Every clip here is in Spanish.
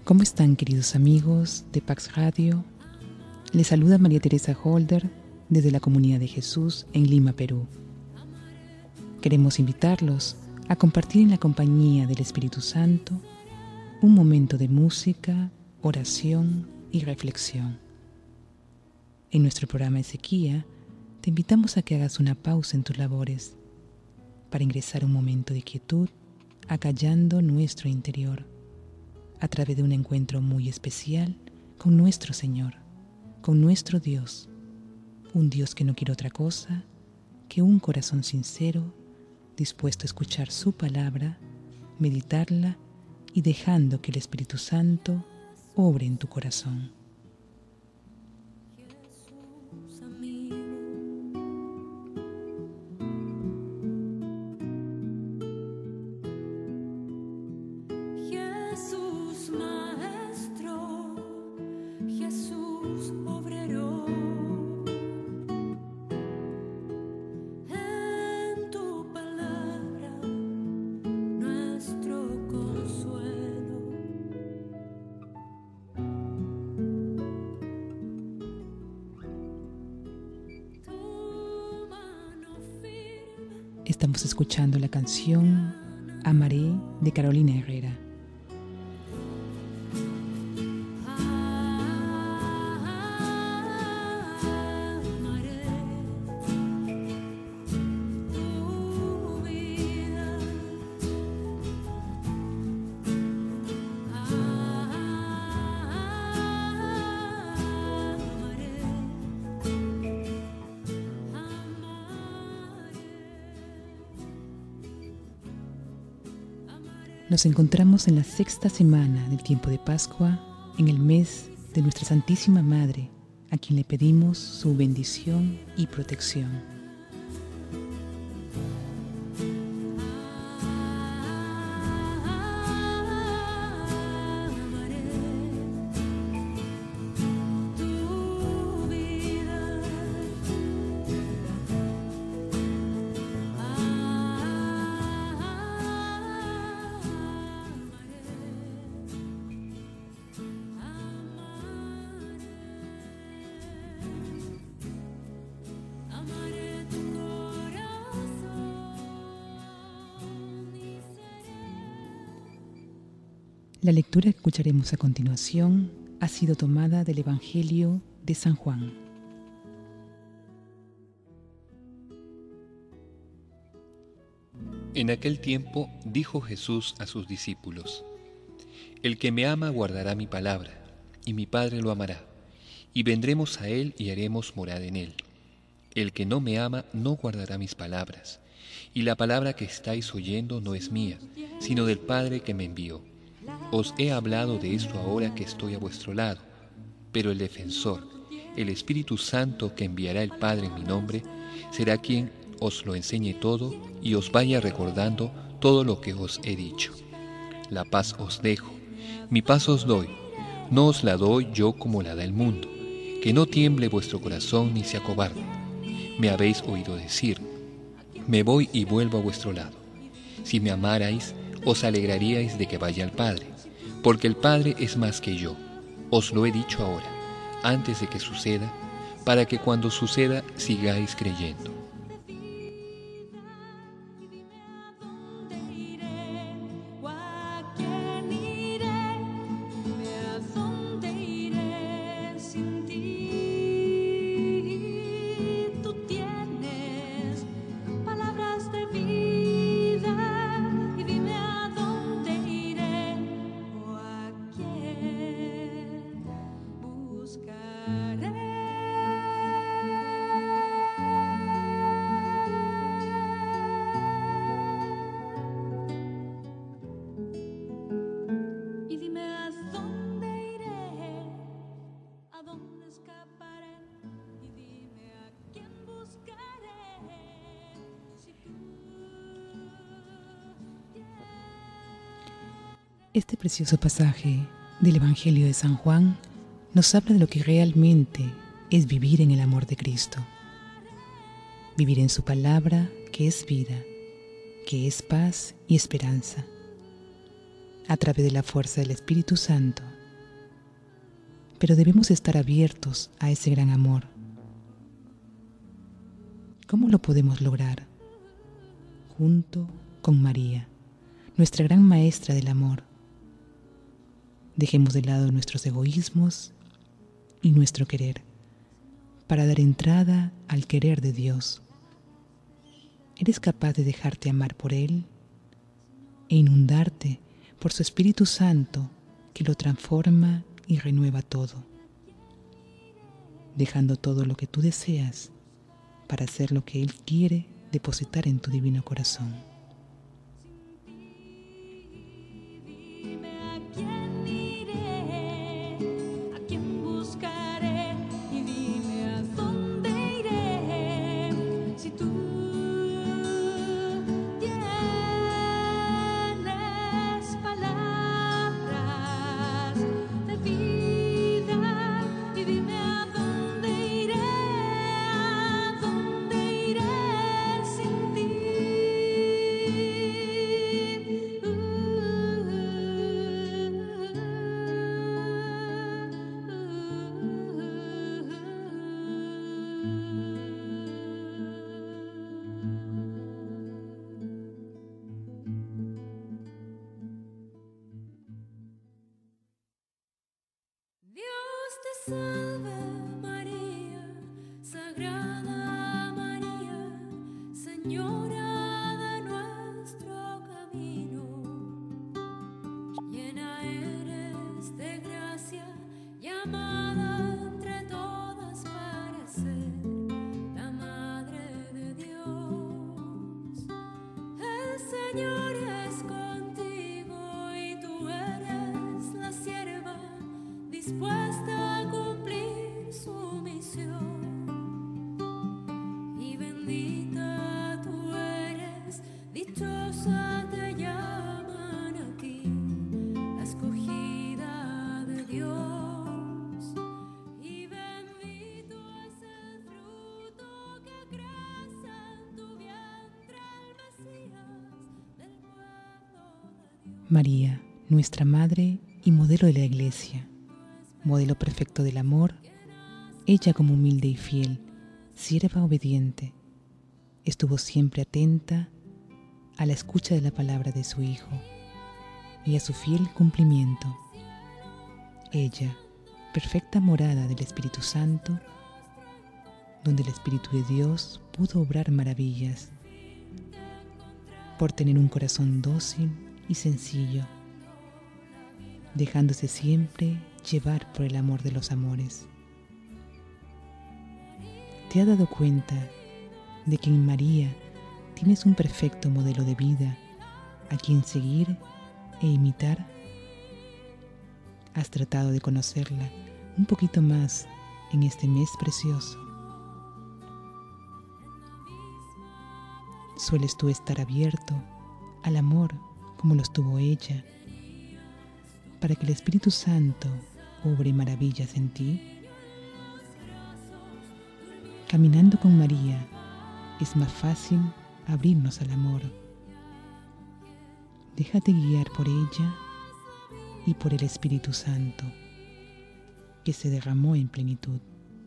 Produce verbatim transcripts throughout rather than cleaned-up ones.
¿Cómo están, queridos amigos de Pax Radio? Les saluda María Teresa Holder desde la Comunidad de Jesús en Lima, Perú. Queremos invitarlos a compartir en la compañía del Espíritu Santo un momento de música, oración y reflexión. En nuestro programa Ezequía, te invitamos a que hagas una pausa en tus labores para ingresar a un momento de quietud, acallando nuestro interior, a través de un encuentro muy especial con nuestro Señor, con nuestro Dios, un Dios que no quiere otra cosa que un corazón sincero, dispuesto a escuchar su palabra, meditarla y dejando que el Espíritu Santo obre en tu corazón. Estamos escuchando la canción Amaré de Carolina Herrera. Nos encontramos en la sexta semana del tiempo de Pascua, en el mes de nuestra Santísima Madre, a quien le pedimos su bendición y protección. La lectura que escucharemos a continuación ha sido tomada del Evangelio de San Juan. En aquel tiempo dijo Jesús a sus discípulos: El que me ama guardará mi palabra, y mi Padre lo amará, y vendremos a él y haremos morada en él. El que no me ama no guardará mis palabras, y la palabra que estáis oyendo no es mía, sino del Padre que me envió. Os he hablado de esto ahora que estoy a vuestro lado, pero el defensor, el Espíritu Santo que enviará el Padre en mi nombre, será quien os lo enseñe todo y os vaya recordando todo lo que os he dicho. La paz os dejo, mi paz os doy, no os la doy yo como la da el mundo, que no tiemble vuestro corazón ni se acobarde. Me habéis oído decir: me voy y vuelvo a vuestro lado. Si me amarais, os alegraríais de que vaya al Padre, porque el Padre es más que yo. Os lo he dicho ahora, antes de que suceda, para que cuando suceda sigáis creyendo. Este precioso pasaje del Evangelio de San Juan nos habla de lo que realmente es vivir en el amor de Cristo. Vivir en su palabra, que es vida, que es paz y esperanza. A través de la fuerza del Espíritu Santo pero debemos estar abiertos a ese gran amor. ¿Cómo lo podemos lograr? Junto con María, nuestra gran maestra del amor. Dejemos de lado nuestros egoísmos y nuestro querer para dar entrada al querer de Dios. ¿Eres capaz de dejarte amar por Él e inundarte por su Espíritu Santo que lo transforma y renueva todo, dejando todo lo que tú deseas para hacer lo que Él quiere depositar en tu divino corazón? Salve María, Sagrada María, Señora de nuestro camino. Llena eres de gracia, llamada entre todas para ser la Madre de Dios. El Señor es contigo y tú eres la sierva dispuesta su misión, y bendita tú eres, dichosa te llaman a ti, la escogida de Dios, y bendito es el fruto que crece en tu vientre, el Mesías del pueblo de Dios. María, nuestra Madre y modelo de la Iglesia, modelo perfecto del amor. Ella, como humilde y fiel, sierva obediente, estuvo siempre atenta a la escucha de la palabra de su Hijo y a su fiel cumplimiento. Ella, perfecta morada del Espíritu Santo, donde el Espíritu de Dios pudo obrar maravillas, por tener un corazón dócil y sencillo, dejándose siempre llevar por el amor de los amores. ¿Te has dado cuenta de que en María tienes un perfecto modelo de vida a quien seguir e imitar? ¿Has tratado de conocerla un poquito más en este mes precioso? ¿Sueles tú estar abierto al amor como lo estuvo ella, para que el Espíritu Santo obre maravillas en ti? Caminando con María es más fácil abrirnos al amor. Déjate guiar por ella y por el Espíritu Santo, que se derramó en plenitud.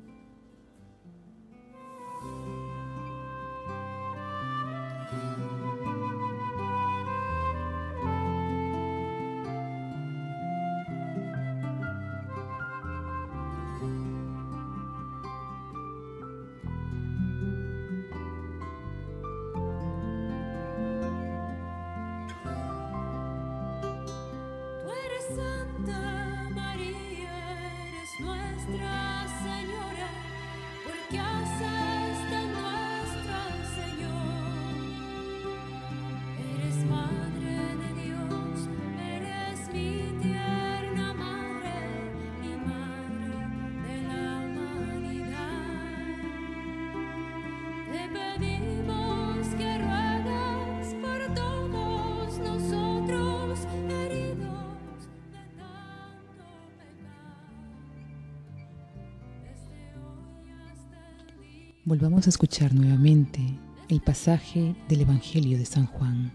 Santa María, eres nuestra Señora, porque haces de nuestro Señor. Eres Madre de Dios, eres mi tierna Madre y Madre de la humanidad. Te pedimos que ruegues por todos nosotros heridos. Volvamos a escuchar nuevamente el pasaje del Evangelio de San Juan.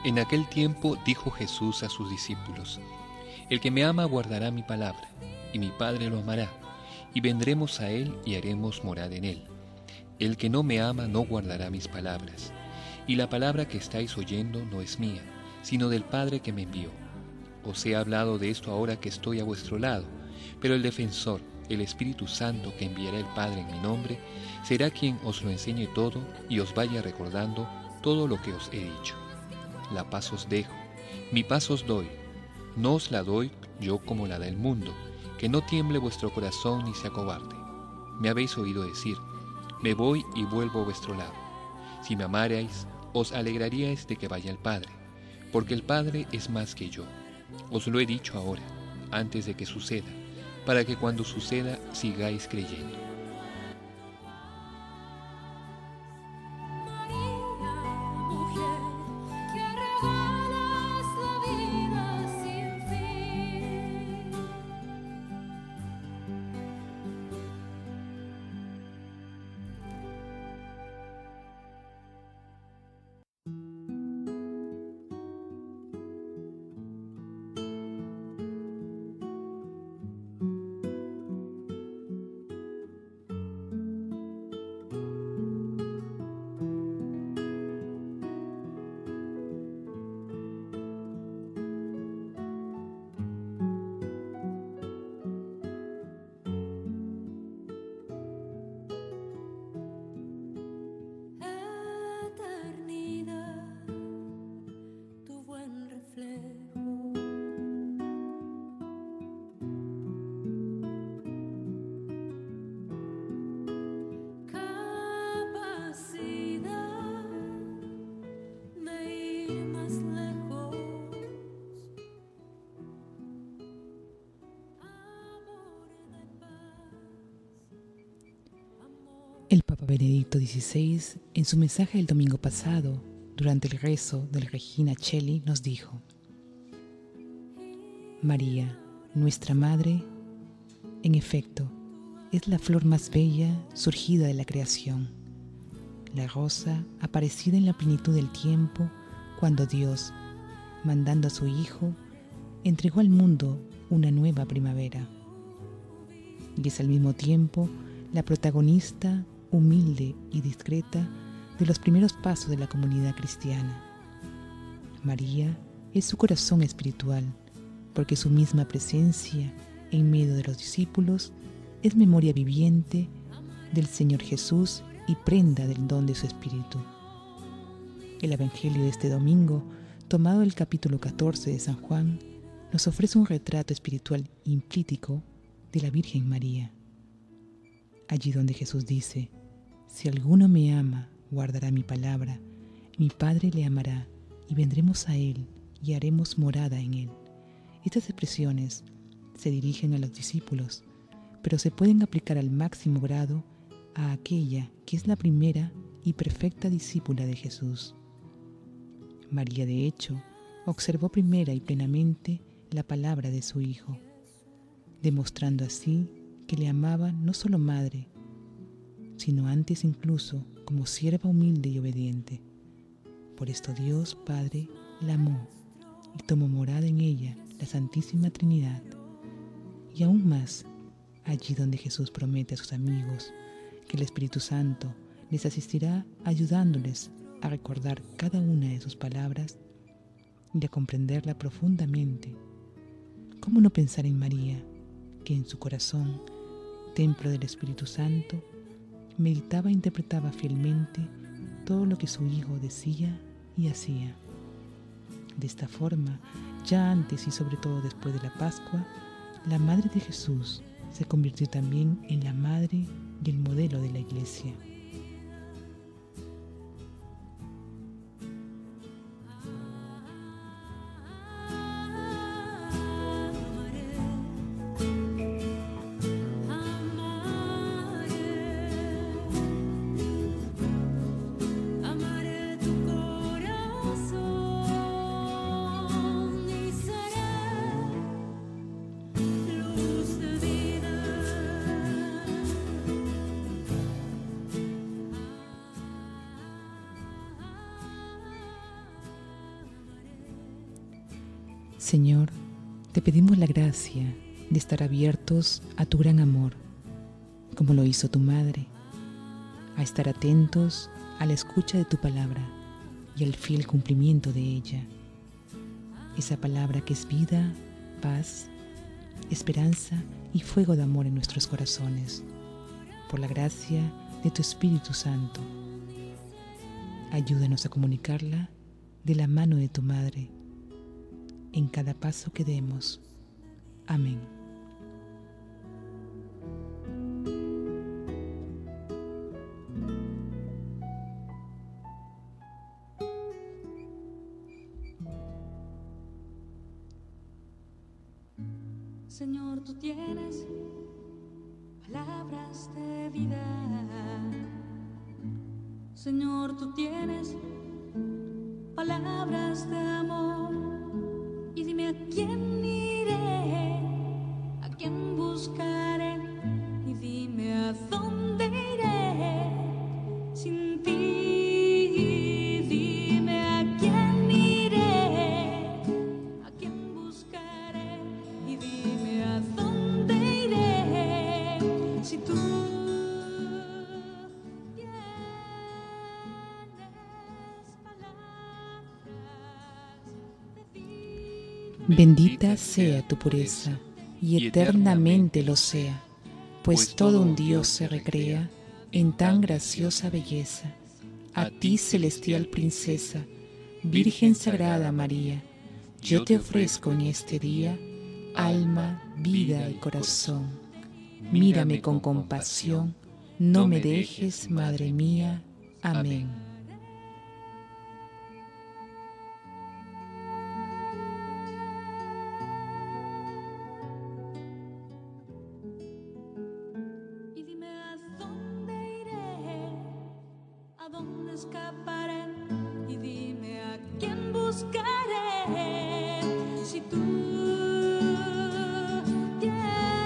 En aquel tiempo dijo Jesús a sus discípulos: El que me ama guardará mi palabra, y mi Padre lo amará, y vendremos a él y haremos morada en él. El que no me ama no guardará mis palabras, y la palabra que estáis oyendo no es mía, sino del Padre que me envió. Os he hablado de esto ahora que estoy a vuestro lado, pero el defensor, el Espíritu Santo que enviará el Padre en mi nombre, será quien os lo enseñe todo y os vaya recordando todo lo que os he dicho. La paz os dejo, mi paz os doy. No os la doy yo como la da el mundo, que no tiemble vuestro corazón ni se acobarde. Me habéis oído decir: me voy y vuelvo a vuestro lado. Si me amarais, os alegraríais de que vaya al Padre, porque el Padre es más que yo. Os lo he dicho ahora, antes de que suceda, para que cuando suceda sigáis creyendo. El Papa Benedicto dieciséis, en su mensaje el domingo pasado, durante el rezo del Regina Coeli, nos dijo: María, nuestra Madre, en efecto, es la flor más bella surgida de la creación, la rosa aparecida en la plenitud del tiempo cuando Dios, mandando a su Hijo, entregó al mundo una nueva primavera. Y es al mismo tiempo la protagonista humilde y discreta de los primeros pasos de la comunidad cristiana. María es su corazón espiritual, porque su misma presencia en medio de los discípulos es memoria viviente del Señor Jesús y prenda del don de su Espíritu. El Evangelio de este domingo, tomado del capítulo catorce de San Juan, nos ofrece un retrato espiritual implícito de la Virgen María. Allí donde Jesús dice: si alguno me ama, guardará mi palabra, mi Padre le amará, y vendremos a él y haremos morada en él. Estas expresiones se dirigen a los discípulos, pero se pueden aplicar al máximo grado a aquella que es la primera y perfecta discípula de Jesús. María, de hecho, observó primera y plenamente la palabra de su Hijo, demostrando así que le amaba no solo madre, sino antes incluso como sierva humilde y obediente. Por esto Dios Padre la amó y tomó morada en ella la Santísima Trinidad. Y aún más, allí donde Jesús promete a sus amigos que el Espíritu Santo les asistirá ayudándoles a recordar cada una de sus palabras y a comprenderla profundamente. ¿Cómo no pensar en María, que en su corazón, templo del Espíritu Santo, meditaba e interpretaba fielmente todo lo que su Hijo decía y hacía? De esta forma, ya antes y sobre todo después de la Pascua, la Madre de Jesús se convirtió también en la madre y el modelo de la Iglesia. Señor, te pedimos la gracia de estar abiertos a tu gran amor, como lo hizo tu madre, a estar atentos a la escucha de tu palabra y al fiel cumplimiento de ella. Esa palabra que es vida, paz, esperanza y fuego de amor en nuestros corazones, por la gracia de tu Espíritu Santo. Ayúdanos a comunicarla de la mano de tu madre en cada paso que demos. Amén. Señor, tú tienes palabras de vida. Señor, tú tienes palabras de amor. Y dime a quién iré, a quién buscaré. Y dime a dónde iré sin ti. Dime a quién iré, a quién buscaré. Y dime a dónde iré si tú tienes palabras de vida. Bendita sea tu pureza, y eternamente lo sea, pues todo un Dios se recrea en tan graciosa belleza. A ti, celestial princesa, Virgen Sagrada María, yo te ofrezco en este día alma, vida y corazón. Mírame con compasión, no me dejes, Madre mía. Amén. Y dime a dónde iré, a dónde escaparé. Y dime a quién buscaré si tú tienes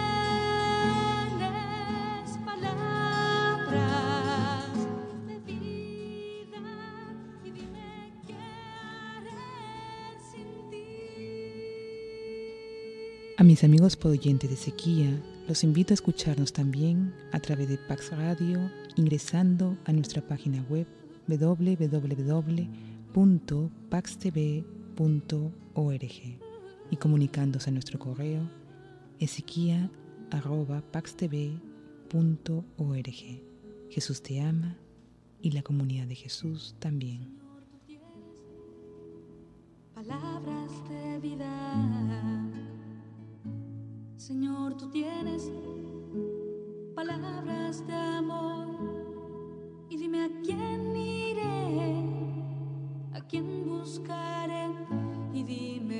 palabras de vida. Y dime qué haré sin ti. A mis amigos podoyentes de Sequía, los invito a escucharnos también a través de Pax Radio, ingresando a nuestra página web doble u doble u doble u punto pax t v punto org y comunicándose a nuestro correo ezequia arroba pax t v punto org. Jesús te ama y la comunidad de Jesús también. Palabras de vida. Señor, tú tienes palabras de amor. Y dime a quién iré, a quién buscaré. Y dime